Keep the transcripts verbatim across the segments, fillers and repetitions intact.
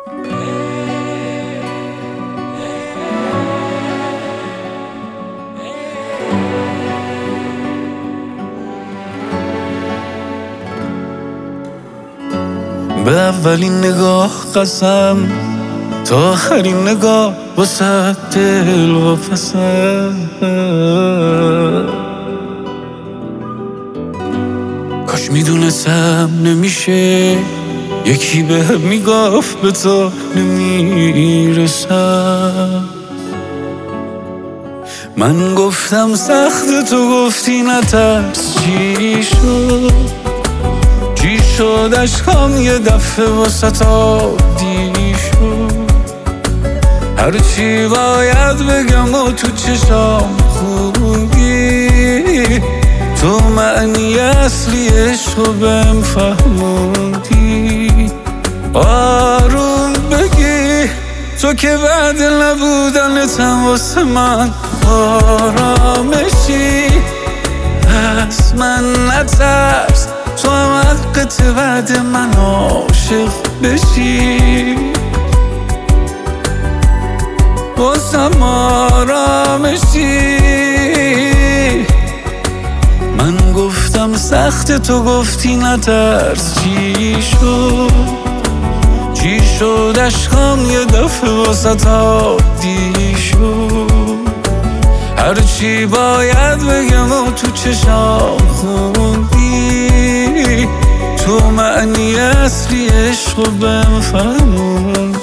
به اولین نگاه قسم تا آخرین نگاه واسه دل و پسم. کاش میدونستم نمیشه یکی به میگفت به تو نمیرسم. من گفتم سخت، تو گفتی نترس. چی شد چی شد عشقام یه دفعه واسه عادی شد. هرچی باید بگم و تو چشام خوندی، تو معنی اصلی عشقو بهم فهموندی. آروم بگی تو که بعد نبودنتم واسه من آرامشی. پس من نترس، تو هم حقت بعد من عاشق بشی. واسم آرامشی. من گفتم سخت، تو گفتی نترس. چی شد چی شد عشقام یه دفعه واسه عادی شد. هرچی باید بگم و تو چشام خوندی، تو معنی اصلی عشقو بهم فهموندی.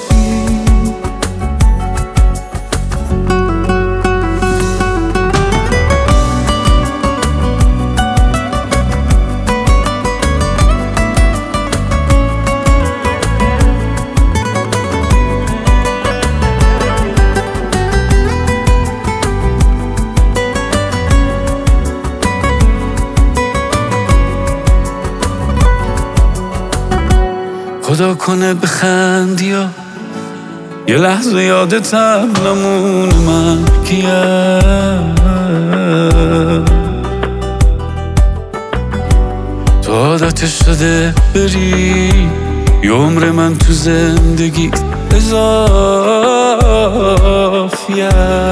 خدا کنه بخندی یا یه لحظه یادتم نمونه من کیم. تو عادت شده بری یه عمر من تو زندگی اضافیه.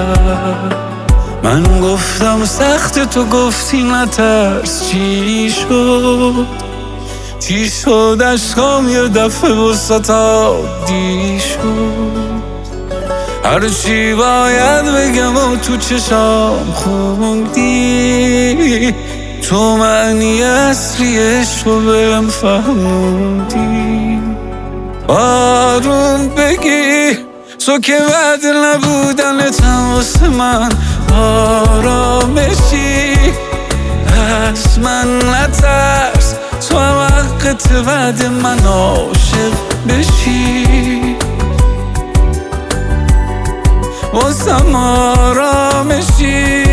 من گفتم سخت، تو گفتی نترس. چی شد چی شد عشقام یه دفعه واسه عادی شد. هرچی باید بگم و تو چشام خوندی، تو معنی اصلی عشقو بهم فهموندی. آروم بگی تو که بعد نبودنتم واسه من آرامشی. پس من نترس، تو هم حقت بعد من عاشق بشی. واسم آرامشی.